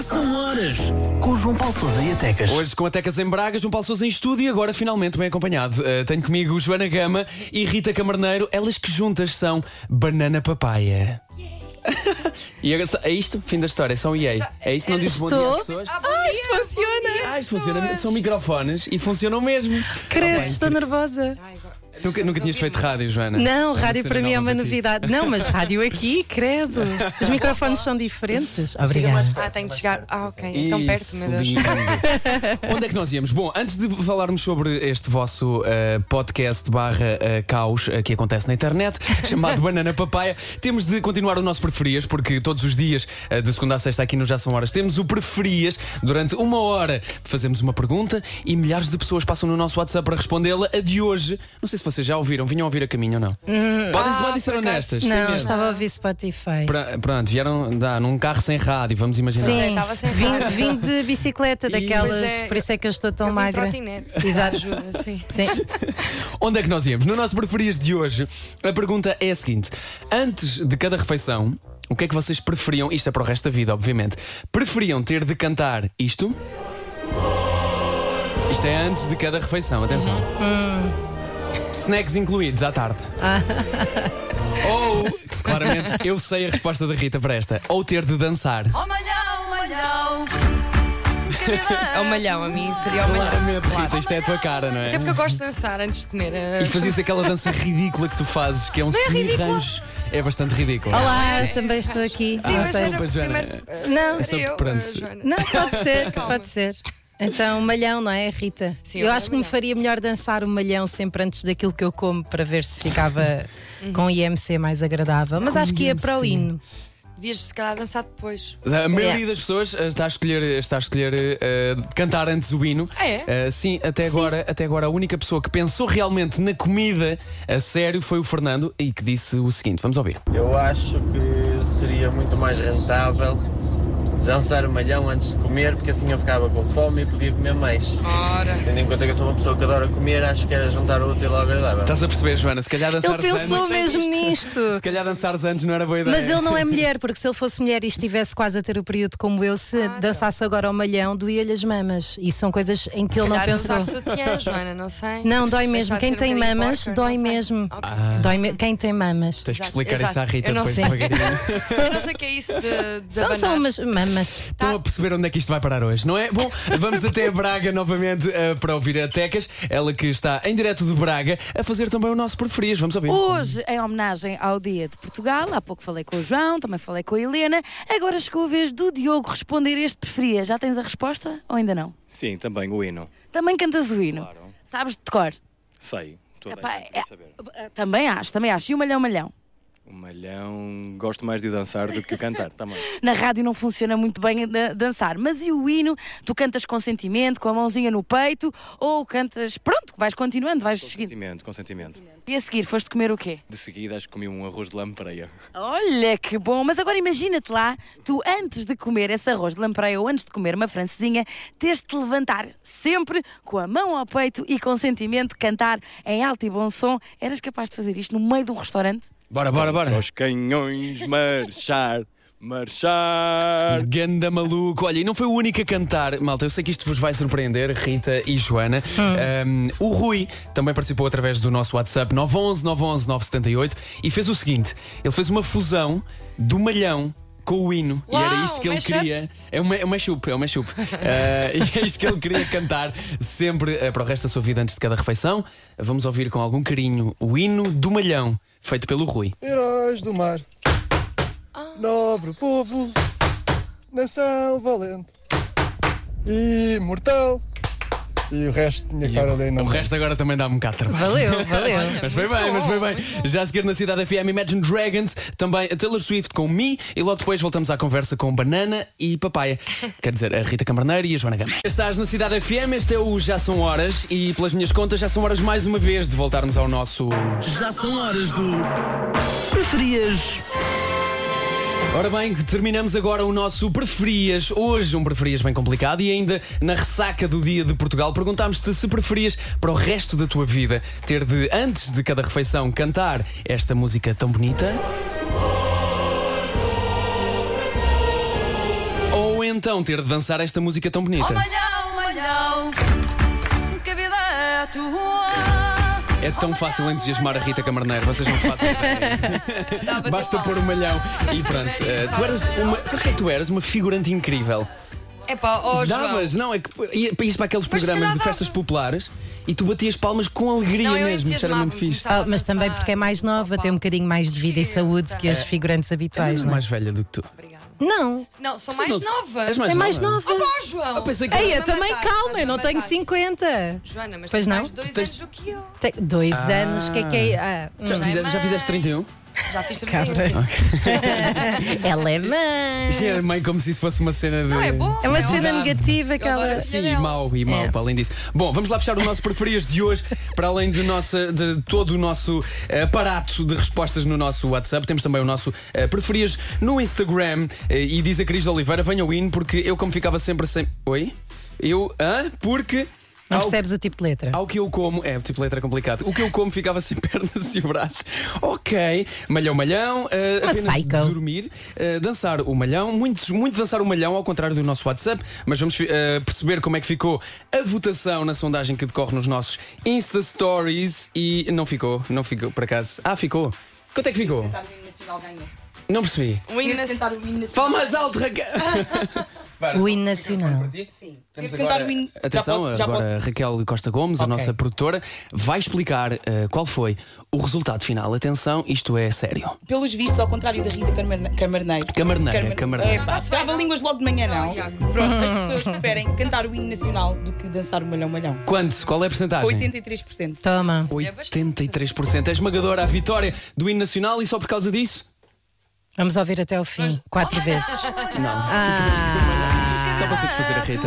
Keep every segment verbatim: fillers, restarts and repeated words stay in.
são horas com o João Paulo Sousa e a Tecas. Hoje com a Tecas em Braga, João Paulo Sousa em estúdio e agora finalmente bem acompanhado. Uh, tenho comigo Joana Gama e Rita Camarneiro, elas que juntas são Banana Papaya. E agora, é isto? Fim da história, são E A. É isso? Não dizes bom dia às pessoas? Ah, isto funciona! Ah, isto funciona. São microfones e funcionam mesmo. Credo, Ah, estou nervosa. Nunca, nunca tinhas feito rádio, Joana? Não, uma rádio cena para mim é nova uma para ti. novidade. Não, mas rádio aqui, credo. Os microfones são diferentes. Obrigada. Ah, tenho de chegar. Ah, ok. Tão perto, meu Deus. Lindo. Onde é que nós íamos? Bom, antes de falarmos sobre este vosso uh, podcast barra uh, caos uh, que acontece na internet, chamado Banana Papaya, temos de continuar o nosso preferias, porque todos os dias, uh, de segunda a sexta aqui no Já São Horas, temos o preferias. Durante uma hora fazemos uma pergunta e milhares de pessoas passam no nosso WhatsApp para respondê-la. A de hoje, não sei se vocês já ouviram, vinham a ouvir a caminho ou não? Hum, podem, ah, podem ser por acaso. honestas. sim Não, mesmo. estava a ouvir Spotify. Pra- Pronto, vieram dá, num carro sem rádio, vamos imaginar. Sim, estava sem vim, rádio. vim de bicicleta, daquelas. Pois é, por isso é que eu estou tão Eu vim magra. trotinete. Exato. Ajuda, sim. Sim. Onde é que nós íamos? No nosso preferias de hoje, a pergunta é a seguinte: antes de cada refeição, o que é que vocês preferiam? Isto é para o resto da vida, obviamente. Preferiam ter de cantar isto? Isto é antes de cada refeição, atenção. Snacks incluídos à tarde. Ou, claramente, eu sei a resposta da Rita para esta. Ou ter de dançar. Oh, malhão, malhão. É o malhão, a mim seria o malhão. Claramente, Rita, isto é a tua cara, não é? Até porque eu gosto de dançar antes de comer. E fazias aquela dança ridícula que tu fazes, que é um é ridícula. semi-ranjo. É bastante ridículo. Olá, também estou aqui. Sim, Não mas sei era se- Joana. primeiro. Não, É só eu, pronto. eh, Joana. não, pode ser, Calma. pode ser. Então, malhão, não é, Rita? Sim, eu eu acho que me malhão. faria melhor dançar o malhão sempre antes daquilo que eu como para ver se ficava com I M C mais agradável. Mas Com acho que ia para o I M C. hino. Devias se calhar dançar depois. A maioria Yeah. das pessoas eh, está a escolher, está a escolher eh, cantar antes o hino. Ah, é? Eh, sim, até agora, até agora a única pessoa que pensou realmente na comida a sério foi o Fernando e que disse o seguinte: vamos ouvir. Eu acho que seria muito mais rentável dançar o malhão antes de comer, porque assim eu ficava com fome e podia comer mais. Ora. Tendo em conta que eu sou uma pessoa que adora comer, acho que era juntar o útil ao agradável. Estás a perceber, Joana? Se calhar dançar Ele pensou antes. mesmo nisto. Se calhar dançar antes não era boa ideia. Mas ele não é mulher, porque se ele fosse mulher e estivesse quase a ter o período como eu, se Ah, dançasse agora ao malhão, doía-lhe as mamas. E são coisas em que ele não Calhar pensou. usar sutiã, Joana, não sei. Não, dói mesmo. Deixar de Quem ser um tem bocadinho mamas, porca, dói não sei. mesmo. Ok. Ah, Dói me- Quem tem mamas. tens que Exato, explicar isso à exato. Rita Eu não depois sei. devagarinho. Eu não sei o que é isso de, de São só abanar. umas mamas. Estão a perceber onde é que isto vai parar hoje, não é? Bom, vamos até Braga novamente eh, para ouvir a Tecas, ela que está em direto de Braga a fazer também o nosso preferias. Vamos ouvir. Hoje, em homenagem ao Dia de Portugal, há pouco falei com o João, também falei com a Helena, agora chegou a vez do Diogo responder este preferia. Já tens a resposta ou ainda não? Sim, também o hino. Também cantas o hino? Claro. Sabes de cor? Sei. Toda Epá, a gente quer é- saber. Também acho, também acho. E o malhão, malhão? O malhão, gosto mais de o dançar do que o cantar, também. Na rádio não funciona muito bem a dançar, mas e o hino? Tu cantas com sentimento, com a mãozinha no peito, ou cantas, pronto, vais continuando, vais seguindo. Consentimento, consentimento. E a seguir, foste comer o quê? De seguida acho que comi um arroz de lampreia. Olha que bom, mas agora imagina-te lá, tu antes de comer esse arroz de lampreia ou antes de comer uma francesinha, teres de te levantar sempre com a mão ao peito e com sentimento, cantar em alto e bom som. Eras capaz de fazer isto no meio de um restaurante? Bora, bora, bora. Os canhões, marchar, marchar. Ganda maluco. Olha, e não foi o único a cantar, malta. Eu sei que isto vos vai surpreender, Rita e Joana. Um, o Rui também participou através do nosso WhatsApp nove um um, nove um um, nove sete oito e fez o seguinte: ele fez uma fusão do malhão com o hino. Uau, e era isto que ele mashup. queria. É uma, é uma chup, é uma chup. Uh, e é isto que ele queria cantar sempre uh, para o resto da sua vida antes de cada refeição. Vamos ouvir com algum carinho o hino do malhão, feito pelo Rui. Heróis do mar, nobre povo, nação valente, imortal. E o resto tinha que estar ali na O resto agora também dá um bocado de trabalho. Valeu, valeu. Mas foi bem, mas foi bem. Já a seguir na Cidade F M, Imagine Dragons, também a Taylor Swift com Me, e logo depois voltamos à conversa com Banana e Papaya. Quer dizer, a Rita Camarneiro e a Joana Gama. Estás na Cidade F M, este é o Já São Horas, e pelas minhas contas já são horas mais uma vez de voltarmos ao nosso... Já são horas do preferias. Ora bem, terminamos agora o nosso preferias. Hoje um preferias bem complicado e ainda na ressaca do Dia de Portugal perguntámos-te se preferias para o resto da tua vida ter de, antes de cada refeição, cantar esta música tão bonita, ou então então ter de dançar esta música tão bonita. Oh, malhão, malhão, que a vida é tua. É tão fácil entusiasmar a Rita Camarneiro, vocês não fazem ideia. Basta pôr o malhão e pronto. Uh, tu eras uma. Sabes o que é que tu eras? Uma figurante incrível. É pá, oh, João. Davas, não, é que ia para isto para aqueles Pois, se programas calhar de festas dava. populares e tu batias palmas com alegria Não, eu mesmo, isso era muito entusiasmava-me, fixe. começava Ah, mas a também dançar. porque é mais nova, tem um bocadinho mais de vida e saúde que as figurantes habituais, És não é? mais velha do que tu. Obrigada. Não, Não, sou Vocês mais não- nova. És mais é mais nova? nova. Oh, João. Eu pensei que- Ei, eu Estás-me a também, matar, calma, eu estás-me não a tenho matar. cinquenta. Joana, mas Pois tens não? mais dois Tu tens- anos do que eu. Tenho dois anos, que é que é? Ah, Já, hum. fizeste, já fizeste trinta e um? Já fiz Cabra. trinta e um, sim. Ela é mãe. Já era meio como se isso fosse uma cena de. Não, é bom. É uma é cena ótimo. negativa que Eu adoro ela. esse- Sim, e dela. mau, e mau, É. para além disso. Bom, vamos lá fechar o nosso preferias de hoje. Para além de, nossa, de todo o nosso eh, aparato de respostas no nosso WhatsApp, temos também o nosso eh, preferias no Instagram. Eh, e diz a Cris de Oliveira: venha o hino, porque eu, como ficava sempre sem. Oi? Eu. Hã? Porque. Não ao- percebes o tipo de letra. Ao que eu como, é, o tipo de letra é complicado. O que eu como ficava sem pernas e braços. Ok, malhão, malhão, eh, Uma apenas psycho. dormir, eh, dançar o malhão, muito, muito dançar o malhão, ao contrário do nosso WhatsApp. Mas vamos eh, perceber como é que ficou a votação na sondagem que decorre nos nossos Insta Stories. E não ficou, não ficou, por acaso. Ah, ficou. Quanto é que ficou? Não percebi. O hino nacional. Fala mais alto, Raquel. O hino nacional. Sim. Temos agora... o hino. Atenção, já posso, já agora posso. Raquel Costa Gomes, a Ok. nossa produtora, vai explicar eh, qual foi o resultado final. Atenção, isto é sério. Pelos vistos, ao contrário da Rita Camarne- Camarneiro. Camarneira, Camarneira. É, pá, trava línguas logo de manhã, não. Pronto, as pessoas preferem cantar o hino nacional do que dançar o malhão malhão. Quanto? Qual é a porcentagem? oitenta e três por cento. Toma. oitenta e três por cento. É esmagadora a vitória do hino nacional e só por causa disso? Vamos ouvir até o fim. Quatro vezes. Não. Ah. Só para satisfazer a Rita.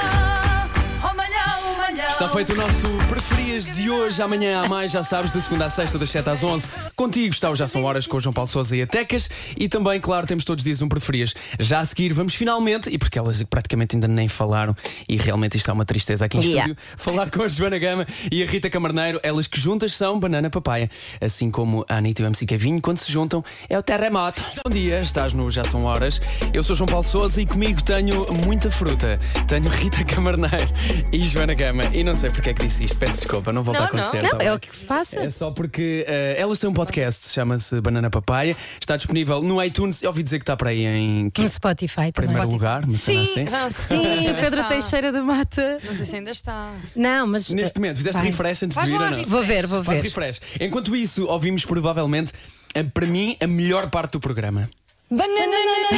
Oh, malhão, malhão. Está feito o nosso preferias de hoje. Amanhã há mais, já sabes, de segunda à sexta, das sete às onze. Contigo está o Já São Horas com o João Paulo Sousa e a Tecas. E também, claro, temos todos os dias um preferias. Já a seguir, vamos finalmente, e porque elas praticamente ainda nem falaram, e realmente isto é uma tristeza aqui em Yeah. estúdio, falar com a Joana Gama e a Rita Camarneiro. Elas que juntas são Banana Papaya. Assim como a Anitta e o M C Kevinho, quando se juntam, é o terremoto. Bom dia, estás no Já São Horas. Eu sou João Paulo Sousa e comigo tenho muita fruta. Tenho Rita Camarneiro e Joana Gama. E não sei porque é que disse isto, peço desculpa, não volta Não, a acontecer. não. tá Não, bem? é o que se passa. É só porque eh, elas têm um podcast, chama-se Banana Papaya. Está disponível no iTunes. Eu ouvi dizer que está para aí em que, No Spotify também. primeiro lugar. Uma cena Sim, assim. já não sei. Sim, Ainda Pedro está. Teixeira da Mata. Não sei se ainda está. Não, mas. Neste momento, fizeste Vai. refresh antes Faz de vir lá ou não? refresh. Vou ver, vou Faz ver. refresh. Enquanto isso, ouvimos provavelmente, a- para mim, a melhor parte do programa. Banana,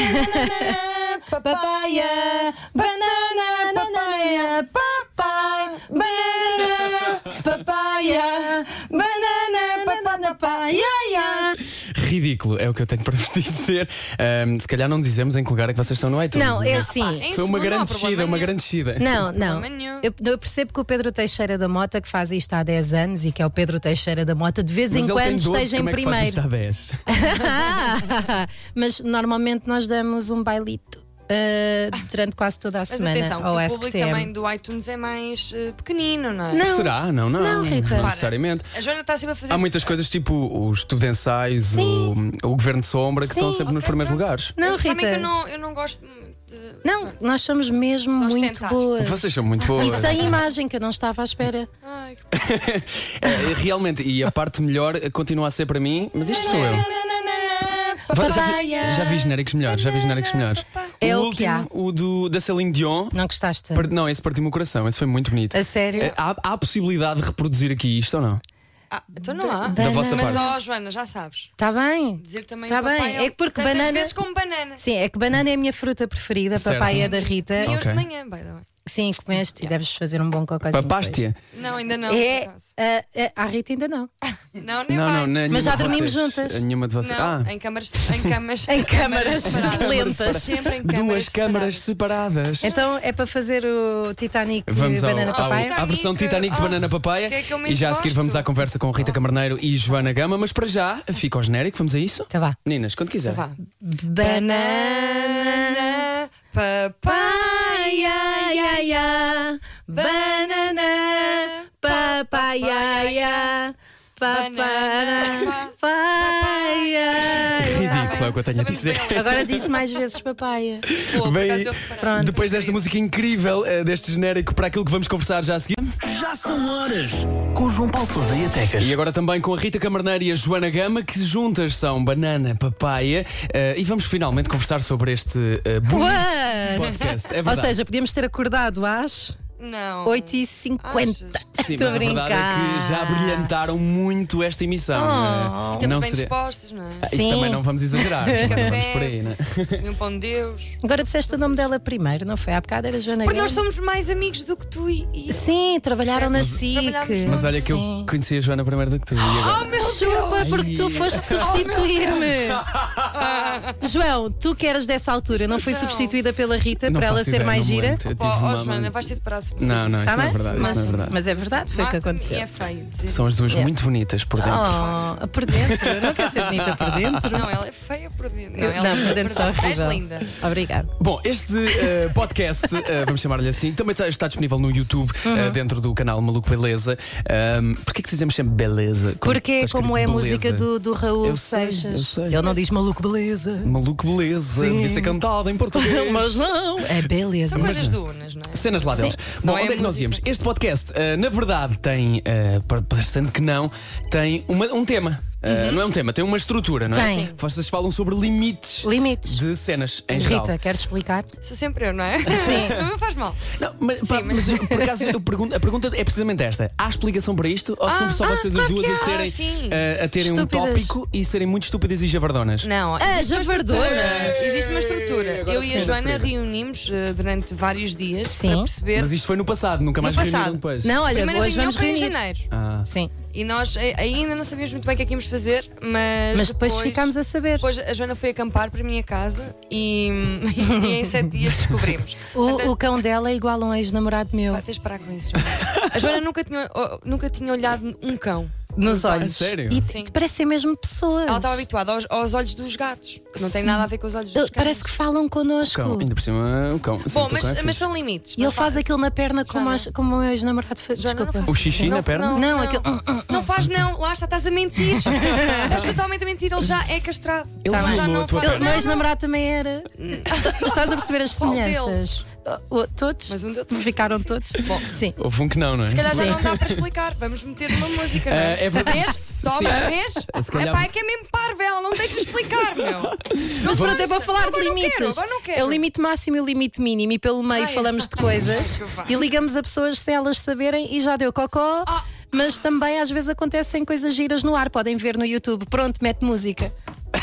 Papaya, banana, papaya, papai, banana, papaya, banana, banana, papaya. Ridículo, é o que eu tenho para vos dizer. Ahm, se calhar não dizemos em que lugar é que vocês estão no iTunes. Não, é assim. em Foi uma segundo, não há grande problema descida, uma nenhum. grande descida. Não, não. problema nenhum. Eu, eu percebo que o Pedro Teixeira da Mota, que faz isto há dez anos e que é o Pedro Teixeira da Mota, de vez Mas em ele tem quando doze, esteja em como é que faz isto primeiro. há dez? Mas normalmente nós damos um bailito uh, durante quase toda a Mas semana atenção, ao o Ask público T M. também do iTunes é mais eh, pequenino, não é? Não. Será? Não, não. Não, Rita. Não necessariamente. A Joana está sempre a fazer. Há muitas coisas tipo os Estudensais, o, o Governo de Sombra, que Sim. estão sempre nos Ok, primeiros pronto. lugares. Não, Sabem Rita. que eu não, eu não gosto muito de. Não, nós somos mesmo Vamos muito tentar. boas. Vocês são muito boas. E sem imagem, que eu não estava à espera. Ai, que... É, realmente, e a parte melhor continua a ser para mim, mas isto sou eu. Já, vi, Papaya. já vi genéricos melhores, já vi genéricos melhores. É o o que há. último, o do, da Celine Dion. Não gostaste par- tanto? Não, esse partiu-me o coração, esse foi muito bonito. A sério? É, Há, há a possibilidade de reproduzir aqui isto ou não? Ah, então não há. Da vossa Mas, parte. ó, Joana, já sabes. Está bem. Dizer também Tá o papai bem, é que porque tantas banana- vezes como banana. Sim, é que banana é a minha fruta preferida, Certo. papaya é da Rita. E hoje Ok. de manhã, by the way. Sim, comeste e deves fazer um bom cocôzinho. Papástia? Não, ainda não. depois. É, por acaso. é, é, à Rita ainda não. Não, nem Não, vai. não, nenhuma Mas já de dormimos vocês. juntas. Nenhuma de vocês. Não, Ah, em câmaras, em câmaras, Em câmaras separadas. lentas. Sempre em câmaras duas câmaras separadas. Então é para fazer o Titanic Vamos ao, Banana ao- Papaya? à versão Titanic de Oh, Banana Papaya. que é que eu E menos já a seguir gosto. vamos à conversa com Rita Camarneiro e Joana Gama. Mas para já, fica o genérico, vamos a isso? Então vá. Meninas, quando quiser. Vá. Banana Papaya, ya, ya. Banana Papaya, ya. Papaya, Banana papaya. Ridículo. só o que eu tenho a dizer. Agora disse mais vezes papaya. Pô, por Bem, acaso eu reparei. Pronto. Depois desta música incrível, eh, deste genérico para aquilo que vamos conversar já a seguir. Já são horas. Com o João Paulo Sousa e a Tecas. E agora também com a Rita Camarneiro e a Joana Gama, que juntas são banana, papaya. eh, e vamos finalmente conversar sobre este uh, bonito What? podcast. É Ou verdade. seja, podíamos ter acordado às Não. oito e cinquenta. Sim, Estou mas a verdade brincar. é que já brilhantaram muito esta emissão. Oh. eh, E estamos não bem seria- dispostos, não é? Ah, Isso Sim. também não vamos exagerar. também não vamos por aí, né? E um pão de Deus. Agora disseste o nome dela primeiro, não foi? Há bocado era Joana Porque Gama. nós somos mais amigos do que tu e. e... Sim, trabalharam na Mas- S I C. trabalhámos Mas olha que eu Sim. conheci a Joana primeiro do que tu. E agora? Oh meu Chupa, Deus! porque tu foste substituir-me. João, tu que eras dessa altura, não foi Não. substituída pela Rita Não para ela faço ser ideia, mais não me gira? lembro. Eu Pô, tive oh, uma- Joana, vais ter de parar de Não, não, isso Tá não é bem? verdade. mas, Isso não é verdade. mas é verdade, foi o que Mata-me aconteceu. E é feio dizer. São as duas Yeah. muito bonitas por dentro. Oh, por dentro, não quer ser bonita por dentro? Não, ela é feia por dentro. Não, Não, ela é por dentro só És horrível. linda. Obrigada. Bom, este eh, podcast, eh, vamos chamar-lhe assim, também está, está disponível no YouTube, Uhum. eh, dentro do canal Maluco Beleza. Um, Porquê que dizemos sempre beleza? Quando Porque é está como é a escrito música beleza? do, do Raul Eu sei, eu Seixas. sei. Ele não diz maluco beleza. Maluco Beleza, Sim. devia ser cantado em português. Mas não, é beleza. São coisas dunas, não é? Cenas lá deles. Não Bom, é onde é que nós música. íamos? Este podcast, eh, na verdade, tem, uh, parecendo que não, tem uma- um tema. Uh, Não é um tema, tem uma estrutura, não é? Tem. Sim. Vocês falam sobre limites Limites. de cenas em geral. Rita, queres explicar? Sou sempre eu, não é? Sim. Não faz mal. Não, mas, pá, mas- mas eu, por acaso, eu pergunto- a pergunta é precisamente esta: há explicação para isto? Ou são Ah, só ah, vocês claro as duas que a há. serem Ah, sim. uh, a terem Estúpidas. um tópico e serem muito estúpidas e javardonas? Não, Ah, existe uma javardonas. estrutura. Existe uma estrutura. Agora Eu e a sim, Joana Frida. reunimos eh, durante vários dias Sim. para perceber. Mas isto foi no passado, nunca mais No reuniram passado. depois. Não, olha, Primeira hoje reunião vamos foi em reunir. janeiro. Ah. Sim, E nós eh, ainda não sabíamos muito bem o que é que íamos fazer, mas. mas depois ficámos a saber. Depois a Joana foi acampar para a minha casa e, e em sete dias descobrimos. Portanto, O, o cão dela é igual a um ex-namorado meu. Pá, tens de parar com isso, Joana. A Joana nunca tinha, oh, nunca tinha olhado um cão. Nos olhos. sério? E Sim. te parecem mesmo pessoas. Ela estava habituada aos, aos olhos dos gatos, que não tem Sim. nada a ver com os olhos dos Ele- cães. Parece que falam connosco. Cão, ainda por cima, o cão. Sim, Bom, o teu mas, cão é mas fixe. são limites. E ele Mas faz fa- aquilo na perna como, Joana. as- como o meu ex-namorado fez. Joana, não Desculpa. faz O xixi isso. na perna? Não, Não, aquele- não faz não, lá está, estás a mentir. Estás totalmente a mentir, ele já é castrado. Ele já violou não a tua faz- Ele, o meu Não, não. ex-namorado também era. Mas estás a perceber as Qual semelhanças? O- todos? Mas um deles- Ficaram todos? Bom, Sim. Houve um que não, não é? se calhar já Sim. não dá para explicar. Vamos meter uma música, não é? Ah, é verdade. Vês? Toma, Sim. vês? Se calhar- É pá, é que é mesmo parva, ela não deixa explicar, meu. Mas pronto, é para falar de Agora não limites. quero, agora não quero. É o limite máximo e o limite mínimo. E pelo meio Ai, falamos de coisas que vai. e ligamos a pessoas sem elas saberem e já deu cocó. Ah. Mas também às vezes acontecem coisas giras no ar. Podem ver no YouTube. Pronto, mete música.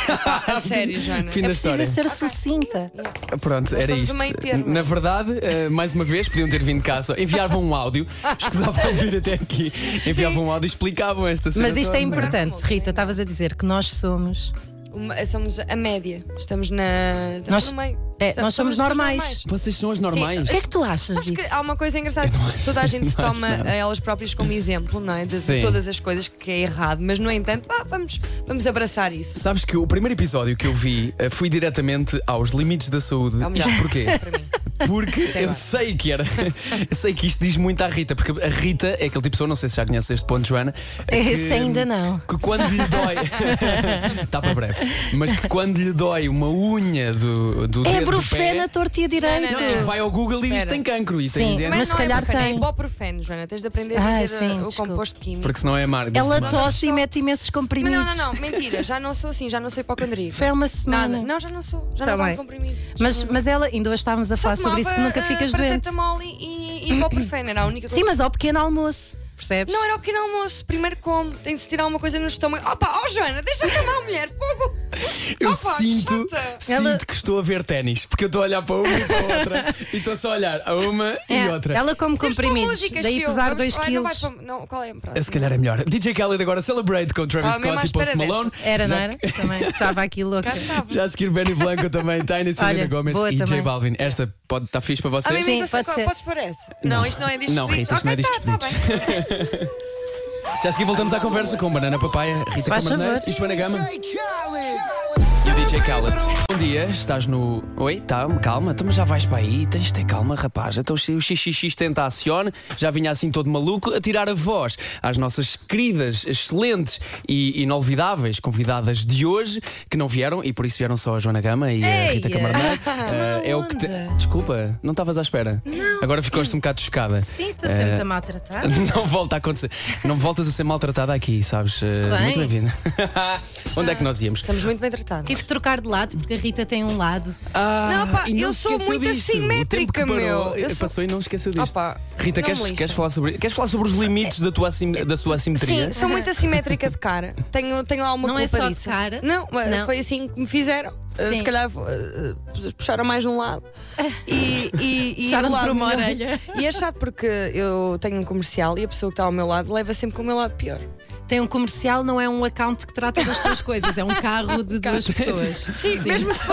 A sério, Joana. Fim É da preciso história. ser sucinta. Pronto, Nós era somos isto. o meio termo. Na verdade, eh, mais uma vez, podiam ter vindo cá só. Enviavam um áudio, escusavam vir até aqui, enviavam um áudio e explicavam esta cena. Mas isto é toda. importante, Rita. Estavas a dizer que nós somos. Uma- somos a média. Estamos na. Estamos Nós- no meio. é, Estamos- nós somos as pessoas normais. Vocês são as normais. O que é que tu achas Sabes que disso? há uma coisa engraçada, toda a gente se não acho toma nada. a elas próprias como exemplo, não é? De, de Sim. todas as coisas que é errado, mas no entanto, vá, vamos, vamos abraçar isso. Sabes que o primeiro episódio que eu vi eh, fui diretamente aos limites da saúde. É o melhor. Isto porquê? Para mim. Porque Até eu agora. sei que era. Eu sei que isto diz muito à Rita, porque a Rita é aquele tipo de pessoa, não sei se já conhece este ponto, Joana. é que- Esse ainda não. Que quando lhe dói. Está para breve. Mas que quando lhe dói uma unha do, do É dedo do brufena, pé, torta e a direita. Não, não, não. vai ao Google e diz Espera. tem cancro. E Sim, tem mas Mas se não calhar é ibuprofeno, tem. é ibuprofeno, Joana. Tens de aprender a Ah, dizer sim, uh, o desculpa. composto químico. Porque senão é amargo. Ela Mas- tosse e mete imensos Mas comprimidos. não, não, não, mentira, já não sou assim, já não sou hipocondríaca. Foi há uma semana. Nada, não, já não sou, já Tá não bem. tomo comprimido. Mas, mas ela, ainda hoje estávamos a Só falar sobre isso que tomava, nunca uh, ficas doente. paracetamol e, e ibuprofeno, era a única coisa. Sim, mas ao pequeno almoço, percebes? Não era o pequeno almoço, primeiro como, tem de se tirar uma coisa no estômago. Opa, ó Joana, deixa-me amar, mulher, fogo! Eu Opa, sinto, chata. sinto Ela- que estou a ver ténis, porque eu estou a olhar para uma e para a outra e estou só a olhar a uma e É, outra. ela come Temos de pôr comprimidos, música, daí Chiu. pesar Vamos- dois Ai, não vai quilos. para- Não, qual é a próxima? Se calhar é melhor. D J Khaled agora Celebrate com Travis Ah, mesmo Scott à e Post espera Malone. Era, não Já- era? Também estava aqui louca. Cá estava. Já a seguir Benny Blanco também, Tiny, Selena Olha, Gomes boa e J também. Balvin. Esta pode estar fixe para Ah, vocês? mesmo Sim, assim, pode co- ser. Podes pôr essa? Não, isto não é disto. Não, Rita, isto não é Ok, disto tá, tá bem. Já a seguir voltamos à conversa com Banana Papaya, Rita Faz Camarneiro favor. e Joana Gama. E o D J Khaled. Bom dia, estás no. Oi, tá, calma, então, mas já vais para aí, tens de ter calma, rapaz. Então o X X X Tentacion já vinha assim todo maluco a tirar a voz às nossas queridas, excelentes e inolvidáveis convidadas de hoje, que não vieram e por isso vieram só a Joana Gama e a Rita Camarneiro. Uh, é o que te... Desculpa, não estavas à espera. Não. Agora ficaste um bocado chocada. Sim, estou sempre uh, a maltratar. Não volta a acontecer. Não voltas a ser maltratada aqui, sabes? Uh, bem. Muito bem-vinda. Onde é que nós íamos? Estamos muito bem tratados. Tive de trocar de lado porque a Rita tem um lado. Ah, Não, pá, e não eu se sou esqueceu muito disto. assimétrica, O tempo que meu. parou, Eu sou- Passou e não se esqueceu disto. Opa, Rita, não queres, me lixem. queres, falar sobre, queres falar sobre os limites da, tua assim, da sua assimetria? Sim, sou muito assimétrica de cara. Tenho, tenho lá uma Não é culpa só de disso. cara? Não, mas Não. foi assim que me fizeram. Uh, Sim. Se calhar uh, puxaram mais de um lado e, e, e Puxaram o lado por uma melhor. orelha. E é chato porque eu tenho um comercial e a pessoa que está ao meu lado leva sempre com o meu lado pior. Tem um comercial, não é um account que trata das tuas coisas, é um carro de duas pessoas. Sim, mesmo se for.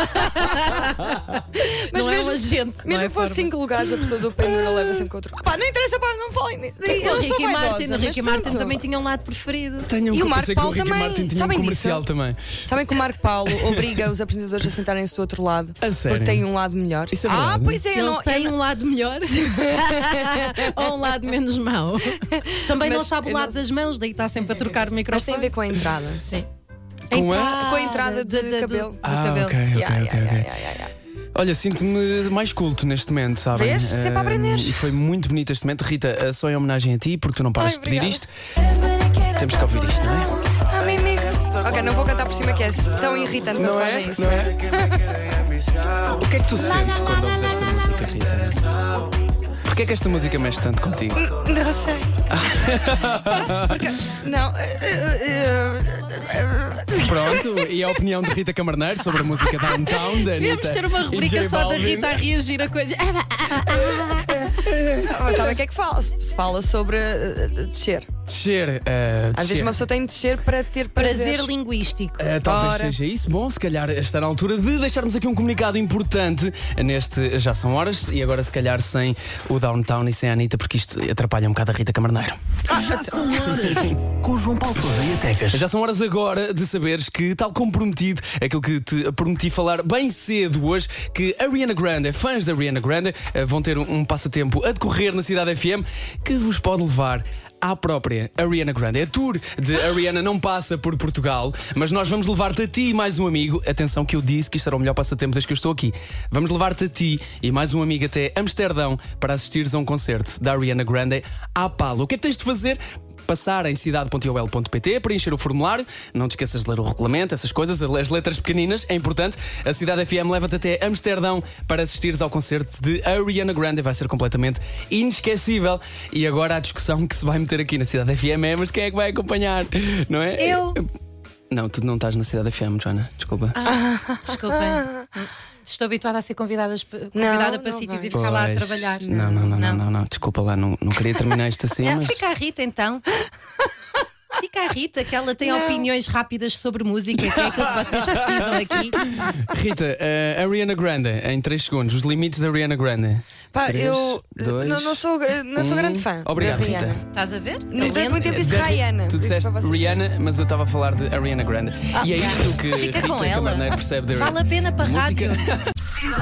Não é um mesmo, agente. não mesmo é que fosse forma. cinco lugares, a pessoa do pendura leva sempre com outro. Pá, não interessa, pá, não falem nisso. O Eu sou Ricky vaidosa, Martin, o mas Ricky Martin pronto. também tinha um lado preferido. Tenho um E que o eu Marco pensei que o Paulo Ricky também. Martin tinha Sabem um disso? comercial também. Sabem que o Marco Paulo obriga os apresentadores a sentarem-se do outro lado A sério? porque tem um lado melhor. Isso é ah, verdade? pois é, Ele não, tem eu um não- lado melhor ou um lado menos mau. Também não Mas sabe o eu lado não- das mãos, daí está sempre a trocar o microfone. Mas tem a ver com a entrada. Sim. Com a- Com a entrada de do- do- cabelo. do Ah, cabelo. ok, ok, Yeah, ok. yeah, ok. yeah, yeah, yeah. Olha, sinto-me mais culto neste momento, sabem? Vês? Sempre a Ah, aprender. E foi muito bonito este momento. Rita, ah, só em homenagem a ti, porque tu não paras Ai, de pedir obrigada. isto. Temos que ouvir isto, não é? Ah, meu amigo. Ok, não vou cantar por cima que é tão irritante quando Não é? fazem isso. Não é? O que é que tu sentes quando ouves esta música, Rita? Porquê é que esta música mexe tanto contigo? Não sei. Porque, não. eh, eh, eh, Pronto, e a opinião de Rita Camarneiro sobre a música Downtown da Devíamos Anitta ter uma e rubrica J só da Balvin. Rita a reagir a coisas. Não, mas sabem o que é que fala? Se fala sobre eh, descer. Descer, ah, Às vezes descer. uma pessoa tem de descer para ter prazer. Prazer linguístico. Uh, talvez Ora. seja isso. Bom, se calhar está na altura de deixarmos aqui um comunicado importante neste Já São Horas e agora se calhar sem o Downtown e sem a Anitta, porque isto atrapalha um bocado a Rita Camarneiro. Com o João Paulo Sousa e a Tecas. Já são horas agora de saberes que, tal como prometido, aquilo que te prometi falar bem cedo hoje, que a Ariana Grande, fãs da Ariana Grande, uh, vão ter um, um passatempo a decorrer na Cidade F M que vos pode levar à própria Ariana Grande. A tour de Ariana não passa por Portugal, mas nós vamos levar-te a ti e mais um amigo. Atenção que eu disse que isto era o melhor passatempo desde que eu estou aqui. Vamos levar-te a ti e mais um amigo até Amsterdão para assistires a um concerto da Ariana Grande à Palo. O que é que tens de fazer? Passar em cidade ponto i o l ponto p t, preencher o formulário, não te esqueças de ler o regulamento, essas coisas, as letras pequeninas, é importante. A Cidade F M leva-te até Amsterdão para assistires ao concerto de Ariana Grande, vai ser completamente inesquecível. E agora a discussão que se vai meter aqui na Cidade F M é: mas quem é que vai acompanhar? Não é? Eu. Não, tu não estás na Cidade F M, Joana, desculpa. Desculpem. Estou habituada a ser convidada, convidada Não, para não sítios vai. e ficar lá a Pois. trabalhar. Não, não, não, não, não, não, desculpa lá, não, não queria terminar isto assim, Não, mas. fica a Rita então. Fica a Rita, que ela tem opiniões rápidas sobre música, que é aquilo que vocês precisam aqui. Rita, uh, Ariana Grande, em três segundos, os limites da Ariana Grande. Pá, Três, eu dois, não, não sou, gra- não sou um. grande fã. Obrigado, da Rita. Rihanna. Estás a ver? Durante muito tempo disse Deve- Rihanna. Tu por isso disseste para vocês- Rihanna, mas eu estava a falar de Ariana Grande. E é isto que Fica Rita com ela. Camarneiro percebe da Vale a pena para a música. rádio.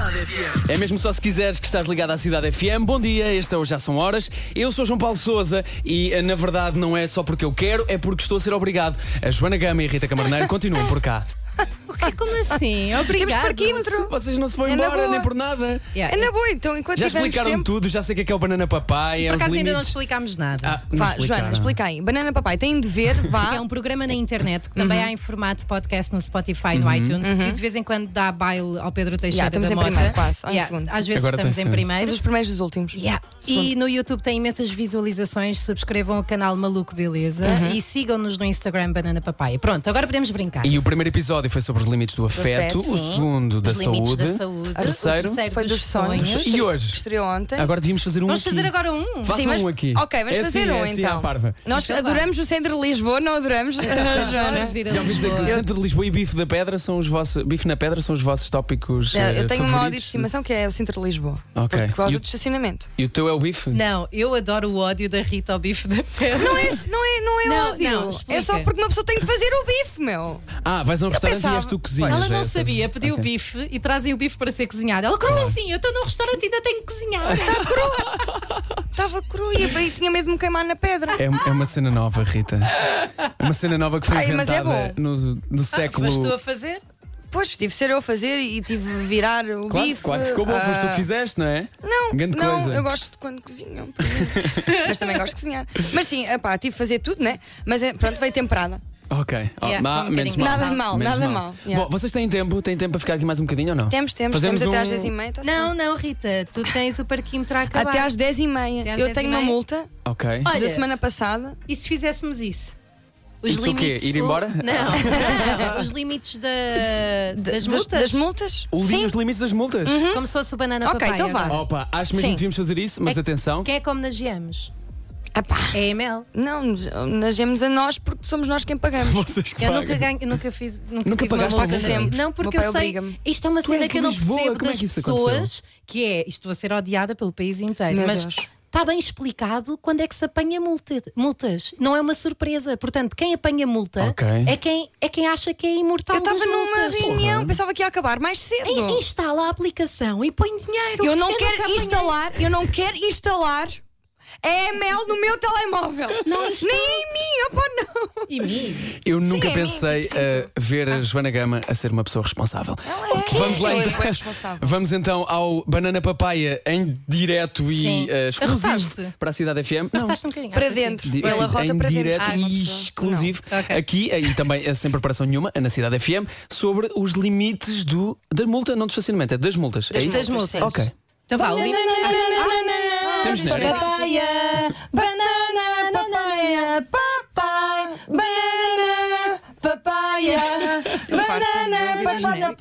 É mesmo só se quiseres que estás ligado à Cidade F M. Bom dia, este é o Já São Horas. Eu sou João Paulo Sousa e eh, na verdade não é só porque eu quero, é porque estou a ser obrigado. A Joana Gama e a Rita Camarneiro continuam por cá. O quê? Como assim? Obrigada. parquímetro. Vocês não se vão É na embora boa. nem por nada. Yeah. É na boa, então enquanto Já tivermos explicaram tempo. tudo, já sei o que é, que é o banana papai. É Por os acaso ainda não limites. explicámos nada. Ah, não Vá, explicaram. Joana, explica aí. Banana Papai tem de ver, vá. É um programa na internet que também há em formato podcast no Spotify e no iTunes, que de vez em quando dá baile ao Pedro Teixeira Yeah, estamos da em Mota. primeiro, quase, ou em Yeah, segundo. Às vezes Agora estamos tem em segundo. primeiro. Somos os primeiros dos últimos. Yeah. Segundo. E no YouTube tem imensas visualizações. Subscrevam o canal Maluco Beleza e sigam-nos no Instagram Banana Papaya. Pronto, agora podemos brincar. E o primeiro episódio foi sobre os limites do afeto, afeto, o sim. segundo da Os limites saúde. da saúde. O terceiro, o terceiro Foi dos dos sonhos. sonhos. E hoje? Estreou ontem. Agora devíamos fazer um Vamos aqui. fazer agora um. Faça Sim, mas- um aqui. Ok, vamos É fazer assim, um é assim então. à parva. Nós Então adoramos o centro de Lisboa, não adoramos? Joana. Vir a Já ouvi dizer que o Lisboa. centro de Lisboa e bife da pedra são os vossos. Bife na pedra são os vossos tópicos. Não, eh, eu tenho uma ódio de favoritos. estimação que é o centro de Lisboa. Ok. Por causa E o- do estacionamento. E o teu é o bife? Não, eu adoro o ódio da Rita ao bife da pedra. Não é, não é, não é Não, ódio. não, é explica. só porque uma pessoa tem de fazer o bife, meu. Ah, vais a um restaurante pensava- e és tu cozinhas. Ela não é essa? sabia, pediu Ok. o bife e trazem o bife para ser cozinhado. Ela, como assim? Eu estou num restaurante e ainda tenho que cozinhar. Está crua. Estava crua e e tinha medo de me queimar na pedra. É, é uma cena nova, Rita. É uma cena nova que foi Ai, mas é inventada bom. no, no século. Mas tu a fazer? Pois, tive de ser eu a fazer e tive de virar o Claro, bife. claro que ficou bom, foste tu que fizeste, não é? Não, Grande não, coisa. eu gosto de quando cozinham. Mas também gosto de cozinhar. Mas sim, epá, tive de fazer tudo, né? Mas é, pronto, veio temperada. Ok. Oh, Yeah, má- um menos bocadinho. mal. Nada mal, Menos nada mal. Yeah. Bom, vocês têm tempo? Têm tempo para ficar aqui mais um bocadinho ou não? Temos, temos, Fazemos temos até um- às dez e meia. Tá Não, não, Rita, tu tens o parquímetro a acabar. Até às dez e meia. Até às Eu dez e tenho uma meia. multa Ok. Olha, da semana passada. E se fizéssemos isso? Os Isso o quê? Ir embora? o- Não, não, os limites da, das Das- multas. Das multas? O li- Sim. os limites das multas? Como se fosse o banana Ok, papai. então vá. agora. Opa, acho mesmo Sim. que devíamos fazer isso, mas É- atenção. Quem é como nas Gems? Epá, É M L. não, nós gemos a nós porque somos nós quem pagamos. Vocês que Eu pagam. nunca ganho, eu nunca fiz. Nunca, Nunca tive uma pagaste multa multa? na vida. Sempre. Não, porque Meu pai eu sei. obriga-me. Isto é uma Tu cena és que eu de não Lisboa, percebo como é das que isso pessoas, aconteceu? que é isto vou ser odiada pelo país inteiro, Meu mas Deus. está bem explicado quando é que se apanha multa, multas. Não é uma surpresa. Portanto, quem apanha multa Ok. é, quem, é quem acha que é imortal. Eu estava das numa multas. reunião, pensava que ia acabar mais cedo. In- Instala a aplicação e põe dinheiro. Eu não nunca quero apanhei. instalar, eu não quero instalar a M L no meu telemóvel. Não instala. Nem em mim, opa, não. E mim? Eu nunca é a mim, pensei tipo, uh, sinto. ver a Joana Gama a ser uma pessoa responsável. Ela é. Vamos lá Ela é então. bué responsável. Vamos então ao Banana Papaya em direto Sim. e uh, exclusivo Arrotaste. para a Cidade F M. Não. Arrotaste um bocadinho. Para Ah, dentro. sim. Di- Ela fiz rota em para dentro. direto Ah, e uma pessoa. exclusivo Não. Ok. aqui e também eh, sem preparação nenhuma na Cidade F M sobre os limites do, da multa, não do estacionamento, é das multas. Das é isso? Das multas. Ok. Então vá, o limite. Temos genérico. Papaya, banana, papaya, papai, banana, papaya, banana, papaya,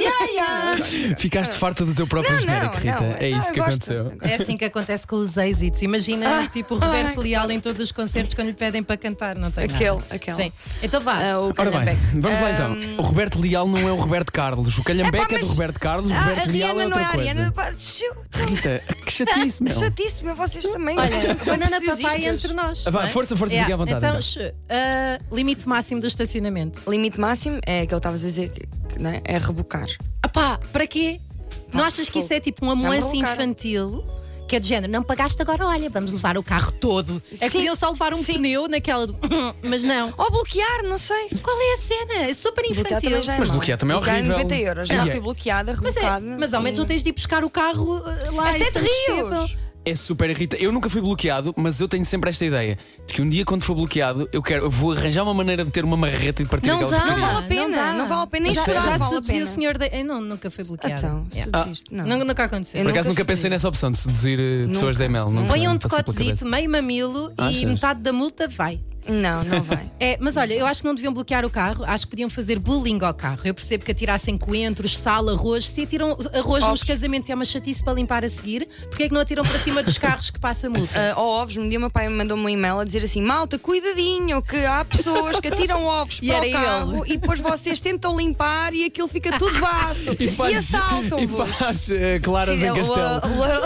papaya. Ficaste farta do teu próprio Não, genérico, não, Rita. não. É isso Ah, que eu aconteceu. gosto. É assim que acontece com os êxitos. Imagina, Ah, tipo, o Roberto ai, Leal em todos os concertos quando lhe pedem para cantar, não tem Aquele, nada. aquele. Sim. Então vá. Ah, o Ora bem, Calhambeque. vamos lá Ah, então. O Roberto Leal não é o Roberto Carlos. O Calhambeque Epá, é do mas- Roberto Carlos, o Ah, Roberto a Leal Rihanna é não é outra a coisa. Ariana. Pá, chuta. Rita, que chatice, meu. Chatice, meu, vocês também. Olha, são banana preciosistas. papai entre nós. Ah, vá, não é? força, força, fique à vontade, Então, então. sh- ah, limite máximo do estacionamento. Limite máximo é aquele que estavas a dizer que, que, não é? É rebocar. Ah pá, para quê? Não achas que isso é tipo um Já me amuanço colocaram. infantil? Que é de género, não pagaste agora, olha, vamos levar o carro todo. É que Sim, podiam só levar um sim. pneu naquela. do- Mas não. Ou bloquear, não sei. Qual é a cena? É super Bloquear infantil. também já é Mas mau. bloquear também é Bloquear horrível. noventa euros. E Já é- fui bloqueada, Mas, é, rebocada. mas ao menos e- não tens de ir buscar o carro uh, lá A em sete Santo rios. Estevão. É super irritante. Eu nunca fui bloqueado, mas eu tenho sempre esta ideia de que um dia, quando for bloqueado, eu quero, eu vou arranjar uma maneira de ter uma marreta e de partir Não aquelas dá, Não porcarias. vale a pena, dá. não vale a pena, nem já, chorar já vale a seduzi pena. o senhor da. Eu não, nunca fui bloqueado. Então, Yeah. seduziste, não. Não, nunca aconteceu. Eu Por nunca acaso nunca seduzi. pensei nessa opção de seduzir eh, pessoas Nunca. da M L. Nunca Põe um me passou pela decotezito, cabeça. meio mamilo Achas? e metade da multa vai. Não, não vai. É, mas olha, eu acho que não deviam bloquear o carro, acho que podiam fazer bullying ao carro. Eu percebo que atirassem coentros, sal, arroz. Se atiram arroz nos Ovos. casamentos é uma chatice para limpar a seguir, porque é que não atiram para cima dos carros que passa a multa? Ah, ou ovos, um dia o meu pai me mandou-me um e-mail a dizer assim: malta, cuidadinho, que há pessoas que atiram ovos E para era o carro e depois vocês tentam limpar e aquilo fica tudo baço e, faz- assaltam-vos. E faz eh, claras Sim, em o- castelo.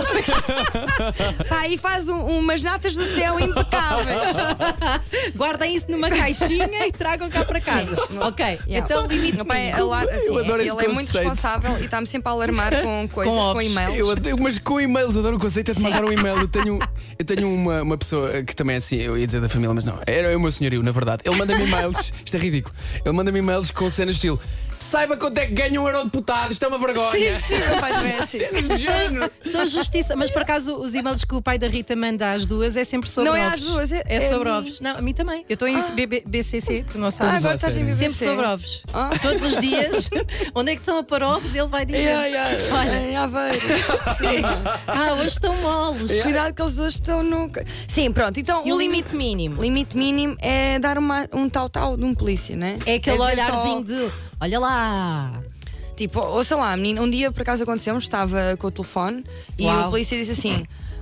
o- o- Pá, e faz um- umas natas do céu impecáveis. Guardem isso numa caixinha e tragam cá para casa. Sim. Ok, Yeah. então limite Meu pai, mínimo. alar- assim, Eu adoro ele esse é muito conceito. responsável e está-me sempre a alarmar com coisas, com, ovos. e-mails. Eu adoro- mas com e-mails, adoro o conceito é de mandar um e-mail. Eu tenho, eu tenho uma, uma pessoa que também é assim, eu ia dizer da família, mas não, era o meu senhorio, na verdade. Ele manda-me e-mails, isto é ridículo. Ele manda-me e-mails com cenas de estilo: saiba quanto é que ganha um eurodeputado, isto é uma vergonha. Sim, meu pai também é assim. Cenas do género. São justiça, mas por acaso os e-mails que o pai da Rita manda às duas é sempre sobre Não é ovos. às duas, é- é, é sobre a mim. ovos. Não, a mim também. Eu estou em B B B C C, tu não sabes. Ah, agora estás em B B C. Sempre sobre ovos. Ah. Todos os dias. Onde é que estão a pôr ovos? Ele vai dizer. Ai, ai, Olha. em Aveiro. Sim. Ah, hoje estão moles. Cuidado que eles dois estão no. Sim, pronto. Então E o limite mínimo? limite mínimo é dar uma, um tal-tal de um polícia, né? É aquele dizer olharzinho só- de olha lá. Tipo, ou sei lá, menino, um dia por acaso aconteceu, estava com o telefone e Uau. o polícia disse assim: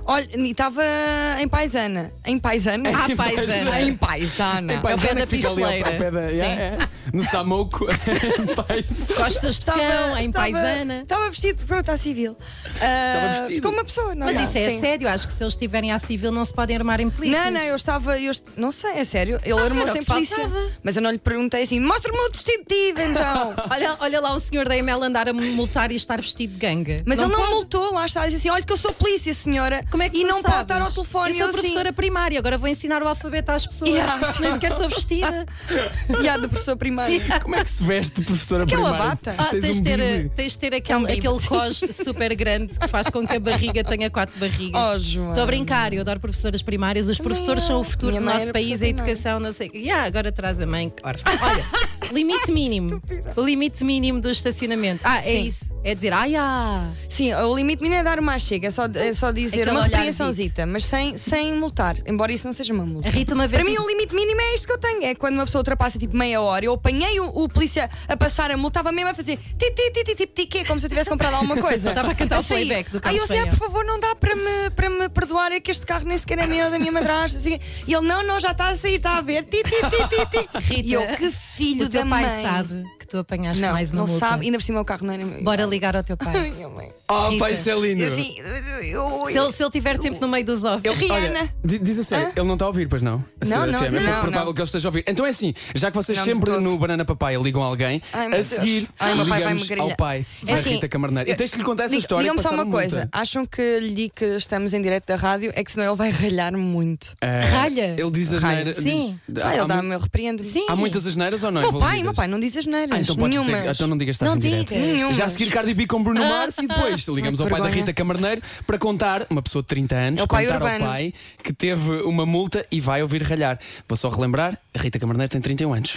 Olha, e estava em Paisana. Em Paisana? Ah, paisana. Em Paisana. Em Paisana, pé da que fica ali ao- ao picheleira. pé da- Sim. yeah, yeah. No Samuco. Paisana. Costas de cão, em paisana. Estava vestido para estar civil. Ah, vestido. como uma pessoa, não Mas é? isso é Sim. sério, acho que se eles estiverem à civil não se podem armar em polícia. Não, não, eu estava. Eu est- não sei, é sério. Ele armou-se era o em que polícia. faltava. Mas eu não lhe perguntei assim: mostra-me o distintivo então. Olha, olha lá o senhor da Emel andar a multar e estar vestido de ganga. Mas ele não pode. multou, lá está. Disse assim: olha que eu sou polícia, senhora. Como é que e tu não sabes? pode estar ao telefone. Eu sou eu assim, professora primária, agora vou ensinar o alfabeto às pessoas. Yeah. Nem sequer estou vestida. E a do professor primário. Como é que se veste de professora Aquela primária? bata. Ah, Tens tens, um de ter, bibe. tens de ter É aquele, um bibe, aquele sim. cos super grande que faz com que a barriga tenha quatro barrigas. Oh, Joana. Estou a brincar, eu adoro professoras primárias. Os professores eu. são o futuro Minha do mãe nosso era país, a professora educação, não sei. Yeah, agora traz a mãe. órfã. Olha, limite mínimo. O limite mínimo do estacionamento. Ah, é Sim. isso. É dizer, ai, ah. Sim, o limite mínimo é dar uma chega, é só, é só dizer Aquele uma olharzito. repreensãozita, mas sem, sem multar, embora isso não seja uma multa. A Rita uma vez Para mim, disse- o limite mínimo é isto que eu tenho: é quando uma pessoa ultrapassa tipo meia hora. Eu apanhei o, o polícia a passar a multa, estava mesmo a fazer ti, ti, ti, ti, ti, ti, ti, como se eu tivesse comprado alguma coisa. Estava a cantar o sair. playback do Aí Carlos eu disse: ah, Penha. por favor, não dá para me, para me perdoar, é que este carro nem sequer é meu, é da minha madrasta. Assim. E ele: não, não, já está a sair, está a ver. Ti, ti, ti, ti, ti. Rita, E eu: que filho o teu da pai mãe. sabe que tu apanhaste Não, mais uma não multa. sabe, ainda por cima o carro não era meu. Bora ligar ao teu pai. Minha mãe. Oh, Rita. pai, isso é lindo. Eu, assim, eu, Se ele, se ele tiver tempo no meio dos ovos. eu, Rihanna. Olha, di- diz a sério, Hã? ele não está a ouvir, pois não? A Não, C- não, F M, é não, provável não. que ele esteja a ouvir. Então é assim, já que vocês Não, de sempre todo. no Banana Papaya ligam alguém, Ai, meu a Deus. seguir Ai, meu pai vai-me ligamos grelhar. ao pai É da assim, Rita Camarneiro. E tens de lhe contar essa Diga- história. Digam-me só passaram uma coisa: multa. acham que lhe digo que estamos em direto da rádio? É que senão ele vai ralhar muito. Ah, Ralha? Ele diz Ralha. asneira. Sim. diz- Ah, há ele mu- dá-me, eu repreendo-me. Sim. Há muitas asneiras ou não? Meu pai, envolvidas? meu pai não diz asneiras. Ah, então podes dizer, nenhumas. então não digas que Não estás em direto. digas. Nenhumas. Já a seguir Cardi B com Bruno Mars e depois ligamos Ai, ao pai da vergonha. Rita Camarneiro para contar, uma pessoa de trinta anos, É o pai contar ao urbano. pai que teve uma multa e vai ouvir ralhar. Vou só relembrar, a Rita Camarneiro tem trinta e um anos.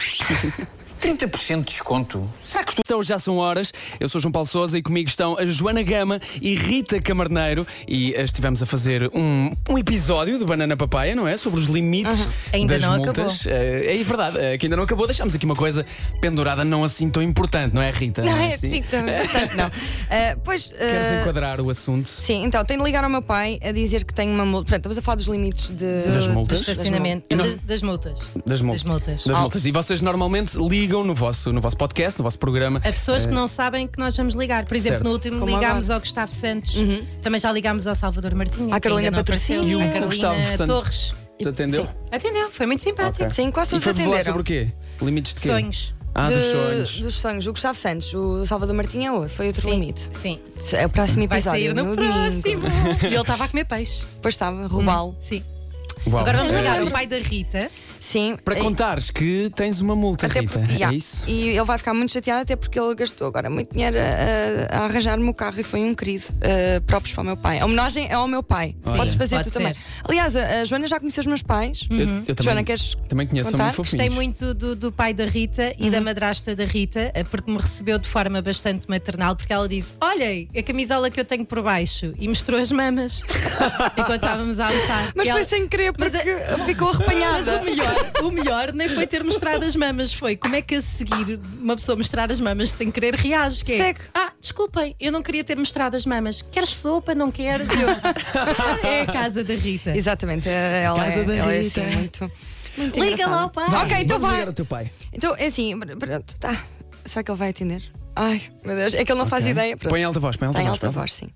trinta por cento de desconto? Será que estou... Então já são horas, eu sou João Paulo Sousa e comigo estão a Joana Gama e Rita Camarneiro e eh, estivemos a fazer um, um episódio do Banana Papaya, não é? Sobre os limites Uhum. Ainda das não multas. Eh, é verdade, eh, que ainda não acabou, deixamos aqui uma coisa pendurada não assim tão importante, não é, Rita? Não é assim? assim também. Portanto, não. Ah, pois. Queres ah, enquadrar o assunto? Sim, então tenho de ligar ao meu pai a dizer que tenho uma multa. Portanto, estamos a falar dos limites de. Das Do- multas? Do estacionamento. E não- De- das multas. Das multas. Das multas. Das Oh. multas. E vocês normalmente ligam no vosso, no vosso podcast, no vosso programa. A pessoas que não sabem que nós vamos ligar. Por exemplo, Certo. no último Como ligámos agora. ao Gustavo Santos, também já ligámos ao Salvador Martinha. À que Carolina ainda não Patrocínio. apareceu, E o à Gustavo Carolina Santos? Torres. Te atendeu? Sim. Atendeu, foi muito simpático. Ok. Sim, quase E todos foi falar atenderam. sobre o quê? Limites de quê? Sonhos. Ah, De- dos sonhos. Dos sonhos. O Gustavo Santos, o Salvador Martinha é outro, foi outro Sim, limite. sim. É o próximo Vai episódio. sair no, domingo. próximo. E ele estava a comer peixe. Depois estava, roubá-lo. Sim. Uau. Agora vamos Eh, ligar ao pai da Rita. Sim. Para e- contares que tens uma multa, Até Rita. porque- yeah. É isso? E ele vai ficar muito chateado, até porque ele gastou agora muito dinheiro a, a- a arranjar-me o carro e foi um querido. Uh, próprios para o meu pai. A homenagem é ao meu pai. Olha. Podes fazer Pode tu ser. também. Aliás, a, a Joana já conheceu os meus pais. Eu, eu também, Joana, queres também conheço, são contar? muito fofinhos. Gostei muito do, do pai da Rita e da madrasta da Rita, eh, porque me recebeu de forma bastante maternal, porque ela disse: olhem, a camisola que eu tenho por baixo, e mostrou as mamas enquanto estávamos a almoçar. Mas E foi ela- sem querer, porque Mas ficou arrepanhada. Mas o melhor, o melhor nem foi ter mostrado as mamas, foi como é que a seguir uma pessoa mostrar as mamas sem querer reage. Que é, Segue. ah, desculpem, eu não queria ter mostrado as mamas. Queres sopa? Não queres? E eu, é a casa da Rita. Exatamente, ela, Casa é, da ela é Rita. assim muito. muito Liga engraçada. lá ao pai. Vai, Ok, então vamos vai. ligar ao teu pai. Então é assim, pr- pronto, tá. Será que ele vai atender? Ai, meu Deus, é que ele não faz Ok. ideia. Pronto. Põe alta voz, põe alta Tem voz. alta põe voz, sim.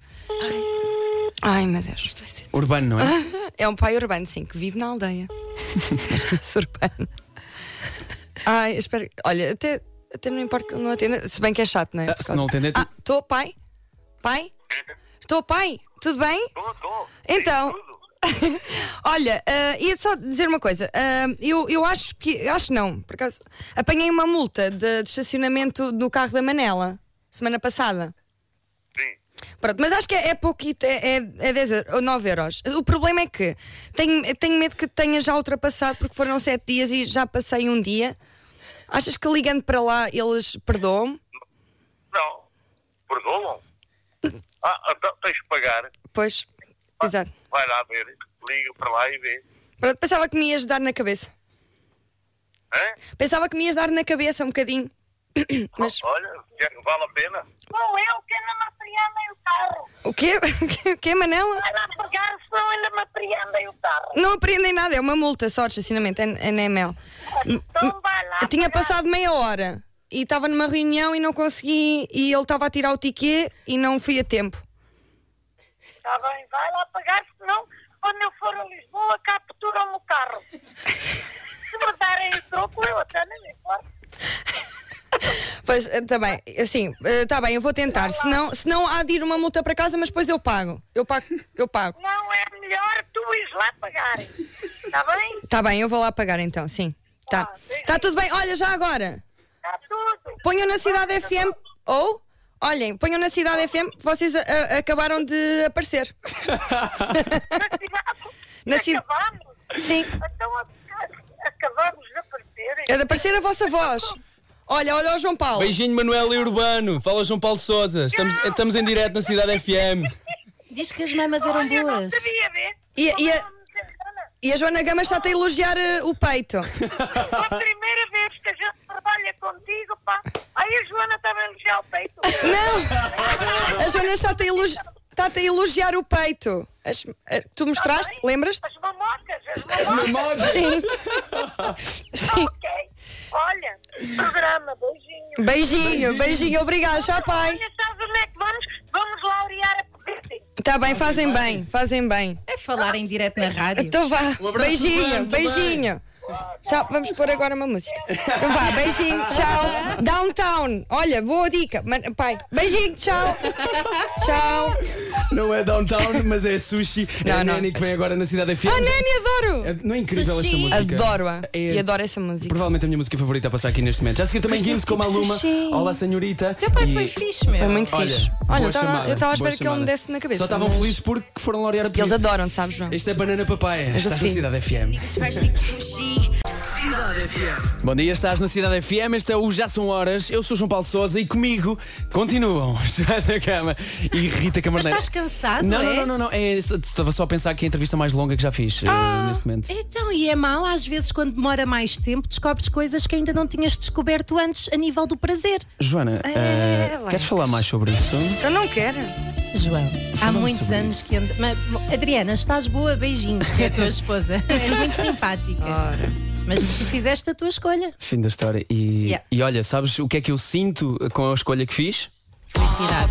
Ai, meu Deus. Urbano, não é? É um pai urbano, sim, que vive na aldeia. Mas é urbano. Ai, espero. Olha, até, até não importa que ele não atenda, se bem que é chato, não é? Ah, Por se causa- não atender, tu- Ah, estou, pai? Pai? Estou, pai? Tudo bem? Estou, estou. Então. Tudo. Olha, uh, ia só dizer uma coisa. Uh, eu, eu acho que. Acho não, por acaso. Apanhei uma multa de, de estacionamento do carro da Manela semana passada. Sim. Pronto, mas acho que é, é pouquito, é, é, é dez euros, nove euros. O problema é que tenho, tenho medo que tenha já ultrapassado, porque foram sete dias e já passei um dia. Achas que ligando para lá eles perdoam? Não. Perdoam? Ah, então tens de pagar. Pois, exato. Vai lá ver. Liga para lá e vê. Pronto, pensava que me ias dar na cabeça. Hã? Pensava que me ias dar na cabeça um bocadinho. Mas Olha, vale a pena. Sou eu que ainda me apreendem o carro. o quê? O quê, Manela? Vai lá pegar, senão ainda me apreendem o carro. Não apreendem nada, é uma multa só de estacionamento, é é N M L. Então vai lá. Tinha pegar. passado meia hora e estava numa reunião e não consegui. E ele estava a tirar o ticket e não fui a tempo. Está bem, vai lá pagar, senão quando eu for a Lisboa capturam-me o carro. Se me darem o troco, eu até nem me importo. Pois, está bem, assim, está bem, eu vou tentar. Senão, senão há de ir uma multa para casa, mas depois eu pago. Eu pago, eu pago. Não é melhor tu ires lá pagar. Está bem? Está bem, eu vou lá pagar então, sim. Tá. Está tudo bem. Olha, já agora. Está tudo. Ponham na Cidade F M. Ou, olhem, ponham na Cidade F M. Vocês a- a- acabaram de aparecer. Na cidade. Acabamos? Sim. Então a- acabamos de aparecer. É de aparecer a vossa voz. Olha, olha o João Paulo. Beijinho, Manuel e Urbano. Fala João Paulo Sousa. Estamos, estamos em direto na Cidade F M. Diz que as mamas eram Olha, não boas. sabia ver. E, e a, e a Joana Gama está a elogiar eh, o peito. É a primeira vez que a gente trabalha contigo, pá. Aí a Joana estava a elogiar o peito. Não! A Joana está a elogiar, está a elogiar o peito. As- eh, tu mostraste? Lembras-te? As mamocas, as As mamocas. mamocas. Sim. Sim. Ok. Olha, programa, beijinho. Beijinho, beijinho, obrigada, já pai. Olha, sabes onde é que vamos? Vamos laurear a polícia. Está bem, fazem bem, fazem bem. É falar em direto na rádio. Então vá, Um abraço, beijinho, Urbano, também. beijinho. Tchau, vamos pôr agora uma música. Então vá, beijinho, tchau. Downtown, olha, boa dica. Man- Pai, beijinho, tchau. Tchau. Não é downtown, mas é sushi. É Não, a não. Nani que vem agora na Cidade F Ah, M. Nani, adoro. É- Não é incrível Sushi. esta música? Adoro-a É e adoro essa música. provavelmente a minha música favorita a passar aqui neste momento. Já a seguir também Mas Guimos é com tipo Maluma. sushi. Olá, senhorita. Teu pai E- foi fixe, meu. Foi muito Olha, fixe. boa Olha, eu estava chamada, eu estava à espera boa que ele me chamada. desse na cabeça. Só estavam mas felizes porque foram laurear a Eles polícia. adoram, sabes, João? Este é Banana Papaya. Estás na filho. Cidade F M. Cidade F M. Bom dia, estás na Cidade F M. Este é o Já São Horas. Eu sou João Paulo Sousa e comigo continuam Joana Gama e Rita Mas Camarneiro. estás cansado, Não, é? não, não, não, não. É, estava só a pensar que é a entrevista mais longa que já fiz eh, Ah, neste momento. Então, e é mau, às vezes, quando demora mais tempo, descobres coisas que ainda não tinhas descoberto antes a nível do prazer. Joana, É, eh, Lencas. queres falar mais sobre isso? Então não quero. João, há Falando muitos sobre anos que anda. Mas, Adriana, estás boa, beijinhos, que é a tua esposa. És muito simpática. Ora. Mas tu fizeste a tua escolha. Fim da história. E, Yeah. e olha, sabes o que é que eu sinto com a escolha que fiz? Felicidade.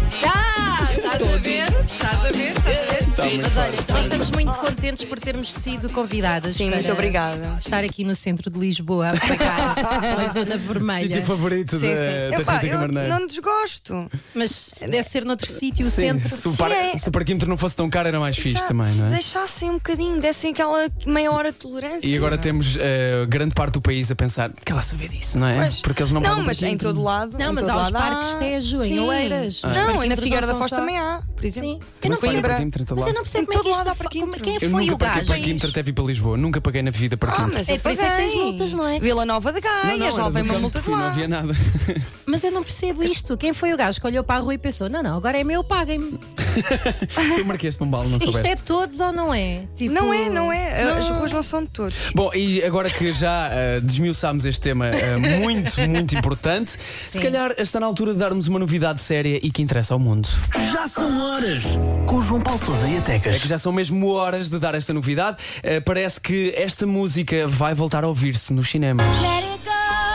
Ah, estás a ver? Estás a ver? Estás a ver? Tá muito Mas olha, forte. também estamos muito contentes por termos sido convidadas. Sim, para muito obrigada. Estar aqui no centro de Lisboa a pagar uma zona vermelha. Sítio favorito Sim, da, sim. da Epá, Rita eu Camarneiro. não desgosto. Mas se deve ser noutro sítio, o Sim, centro. se o, Sim, par, é. se o parquímetro não fosse tão caro era mais fixe Já- também, não é? Se deixassem um bocadinho, dessem aquela meia hora de tolerância. E agora temos eh, grande parte do país a pensar que ela saber disso, não é? Pois. Porque eles não Não, pagam mas em parquímetro. todo lado. Não, em mas todo há os lado parques Tejo, em Sim. Oeiras. Os Não, e na parquímetros Figueira da não Foz são só- também há, por exemplo. Sim. Eu Também não se paga sei. parquímetro em todo Mas eu lado. não percebo Em como é que todo isto lado há fa- como- parquímetro. Quem Eu foi nunca o paguei gajo? parquímetro até vir para Lisboa. Nunca paguei na vida Ah, parquímetro. mas É eu por isso é que tens paguei. multas, não é? Vila Nova de Gaia, Não, não, já era levei do uma campo multa que de fui, não lá. havia nada. Mas eu não percebo isto. Quem foi o gajo que olhou para a rua e pensou: não, não, agora é meu, paguem-me. Foi o Marquês de Pombal, não Isto é soubeste. todos ou não é? Tipo, Não é, não é. Não. As ruas não são de todos. Bom, e agora que já uh, desmiuçámos este tema uh, muito, muito importante, se calhar está na altura de darmos uma novidade séria e que interessa ao mundo. Já são horas com o João Paulo Sousa e a É Tecas. que já são mesmo horas de dar esta novidade. Uh, parece que esta música vai voltar a ouvir-se nos cinemas. Let it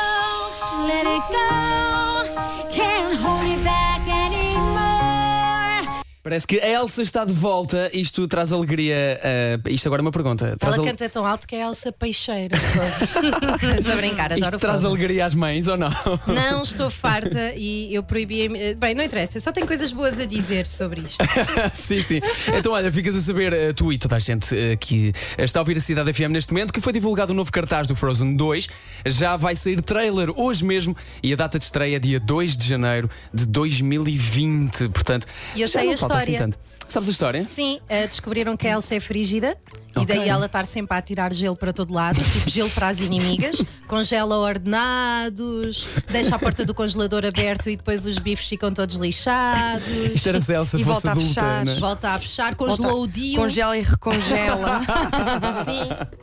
go, let it go. Can't hold me back anymore. Parece que a Elsa está de volta. Isto traz alegria. Uh, isto agora é uma pergunta. Traz Ela al- canta tão alto que é Elsa Peixeira. Estou a brincar, adoro Isto o traz fogo. alegria às mães ou não? Não, estou farta e eu proibi. Bem, não interessa, só tenho coisas boas a dizer sobre isto. Sim, sim. Então, olha, ficas a saber, eh, tu e toda a gente eh, que está a ouvir a Cidade F M neste momento, que foi divulgado o novo cartaz do Frozen dois. Já vai sair trailer hoje mesmo e a data de estreia é dia dois de janeiro de dois mil e vinte. Portanto, E eu já sei não a falta assim história. tanto. Sabes a história? Sim, eh, descobriram que a Elsa é frígida e Ok. daí ela estar sempre a tirar gelo para todo lado, tipo gelo para as inimigas, congela ordenados, deixa a porta do congelador aberto e depois os bifes ficam todos lixados. Isto era se a Elsa E fosse volta a adulta. fechar. né? Volta a fechar, congelou o dia. Congela e recongela. Sim.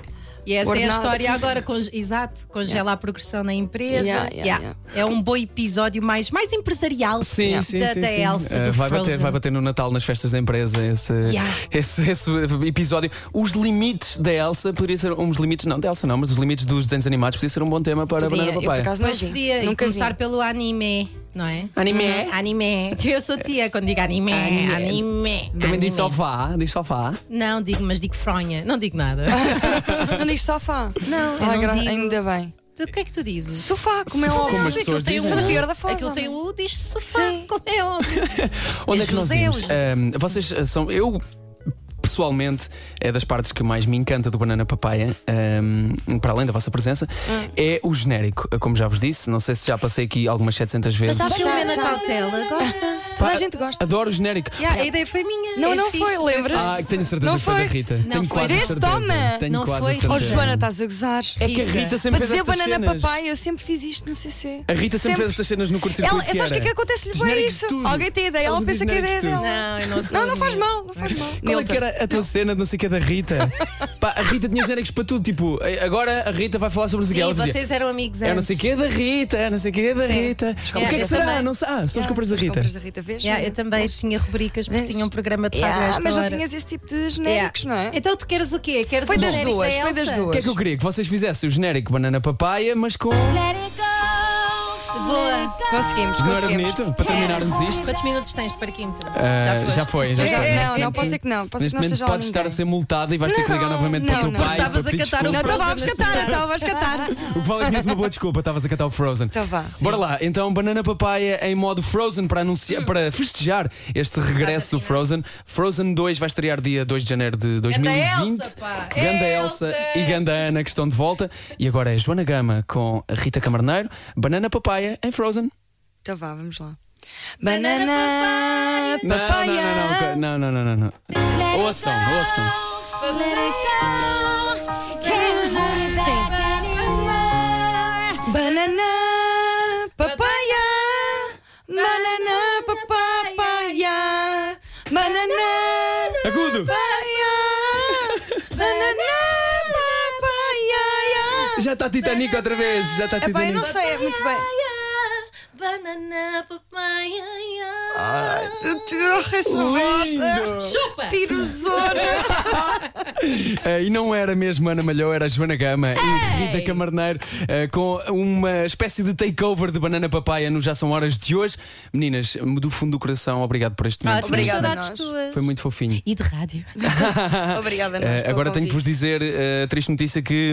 E essa ordenado. é a história agora, con exato, congela Yeah. a progressão na empresa. Yeah, yeah, Yeah. yeah. É um bom episódio mais, mais empresarial Sim, sim, da, sim, da sim. Elsa. Eh, do vai, bater, Frozen. vai bater no Natal nas festas da empresa esse, Yeah. esse, esse episódio. Os limites da Elsa poderia ser uns limites, não da Elsa não, mas os limites dos desenhos animados podia ser um bom tema para a Podia, Banana eu por Papaya. acaso não Mas vi. podia e Nunca começar vi. pelo anime, não é? Anime? Uhum. Anime. Que eu sou tia quando digo anime. Anime. Anime. Também anime. diz sofá, diz sofá. Não, digo, mas digo fronha. Não digo nada. Não diz sofá. Não, eu Ah, não gra- digo. Ainda bem. Tu, o que é que tu dizes? Sofá, como é Como óbvio. as pessoas Aquilo tem dizem. o Sou da U. Figueira da Foz, Aquilo tem homem. o U, diz sofá, Sim. como é óbvio. Onde é É que nós José, vimos? o José. Ahm, vocês são. Eu. Pessoalmente, é das partes que mais me encanta do Banana Papaya, ahm, para além da vossa presença, Hum. é o genérico. Como já vos disse, não sei se já passei aqui algumas setecentas vezes. Mas já Já, filmei na já. cautela, gosta? Toda a gente gosta. Adoro o genérico. Yeah, a ideia foi minha. Não, é não fixe, foi, lembras? Ah, tenho certeza Não que foi foi? da Rita. Não Tenho foi. quase a Vês, certeza. toma. Tenho Não quase foi, a certeza. Oh, Joana, estás a gozar. É que a Rita sempre Para fez dizer estas banana cenas. papai, eu sempre fiz isto no C C. A Rita sempre, fez estas cenas no curto-circuito. Ela, sabes o que é que acontece-lhe? Foi Genéricos isso. de tudo. Alguém tem ideia, ela Ela pensa fazia que é ideia genéricos de dela. Não, eu não sou. Não, não faz mal, não faz mal. Qual é que era a tua cena de não sei o que da Rita? Pá, a Rita tinha genéricos para tudo. Tipo, agora a Rita vai falar sobre o Sim, Ziguel. vocês eram amigos É antes. não sei o que da Rita, é não sei o que da Sim. Rita. As O que é compras que da será? Rita. Não sei. Ah, são as compras da As Rita. compras da Rita, vês? Yeah, eu também tinha rubricas porque Vês? tinha um programa de rádio a Yeah, esta mas não hora. tinhas esse tipo de genéricos, não é? Então tu queres o quê? Queres Foi o das genérico duas, da foi das Elsa? duas. O que é que eu queria? Que vocês fizessem o genérico Banana Papaya, mas com. Boa. Conseguimos, Não era conseguimos. bonito? Para terminarmos isto? Quantos minutos tens de parquímetro? Ah, já foi, já Já- foi. não, não, pode ser que não. Pode ser Neste que não momento esteja lá podes estar a ninguém. ser multada e vais ter que ligar Não, novamente para o teu não, não. pai. Estavas para a pedir cantar o desculpa. Não, Frozen estavas a na cantar, cidade. estavas a cantar. O que vale é que tinhas uma boa desculpa, estavas a cantar o Frozen. Então vá. Bora lá, então Banana Papaya em modo Frozen para anunciar, para festejar este regresso do Frozen. Frozen dois vai estrear dia dois de janeiro de dois mil e vinte. Elsa, pá. Ganda Elsa Elsa. e Ganda Ana que estão de volta. E agora é Joana Gama com a Rita Camarneiro. Banana Papaya em Frozen. Então vá, vamos lá. Banana, papaya. Não, não, não, não, não, não. Ouçam, ouçam. Sim. Banana, papaya. Banana, papaya. Banana, Agudo. papaya. Banana, papaya. Já está Titanic outra vez. Já está Epá, eu Titanic. não sei, é muito bem. Banana, papaya. Ai, tu tirou essa voz. Lindo. Chupa! Pirozona. Eh, e não era mesmo Ana Malhou, era a Joana Gama e Rita Camarneiro eh, com uma espécie de takeover de Banana Papaya no Já São Horas de hoje. Meninas, do fundo do coração, obrigado por este Ah, momento. tinha Obrigada a saudades nós. tuas. Foi muito fofinho. E de rádio. Obrigada, Eh, nós. agora tenho que vos dizer eh, a triste notícia que.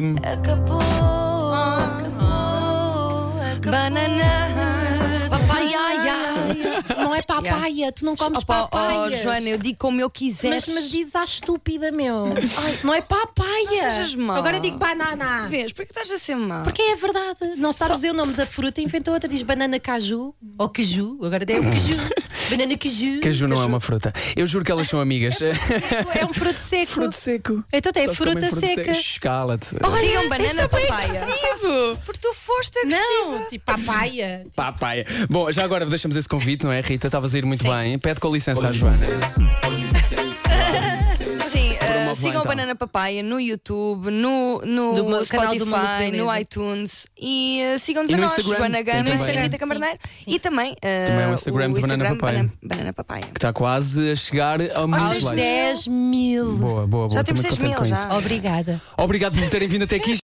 Banana, papaya. Não é papaya, tu não comes Opa, papaya. oh, Joana, eu digo como eu quiser. Mas, mas diz à estúpida, meu. Ai, não é papaya. Não sejas má. Agora eu digo banana. Vês, porquê estás a ser má? Porque é a verdade. Não sabes dizer o nome da fruta, inventou outra, diz banana caju ou caju. Agora é o caju. Banana caju. Caju não é uma fruta. Eu juro que elas são amigas. É um fruto seco. Fruto seco. Então tem Só se comem fruta fruto seca. seco. Cala-te. Sigam banana, isto é bem papaya. agressivo. Porque tu foste agressiva. Não, tipo papaya. Papaya. Bom, já agora deixamos esse convite, não é, Rita? Estavas a ir muito Sim. bem. Pede com licença à Joana. Sim, uh, Promove lá, sigam então. Banana Papaya no YouTube, no, no, No meu canal do Mundo de Spotify, Beleza. no iTunes e uh, sigam-nos E a no nós, Instagram, Joana tem Gama e também. Rita Camarneiro. E também, uh, Também o Instagram de Banana Papaya. Banana, Banana Papaya. Que está quase a chegar ao Aos muitos likes. dez mil. Boa, boa, boa. Já Estou temos muito seis contente mil com já. isso. Obrigada. Obrigado por terem vindo até aqui.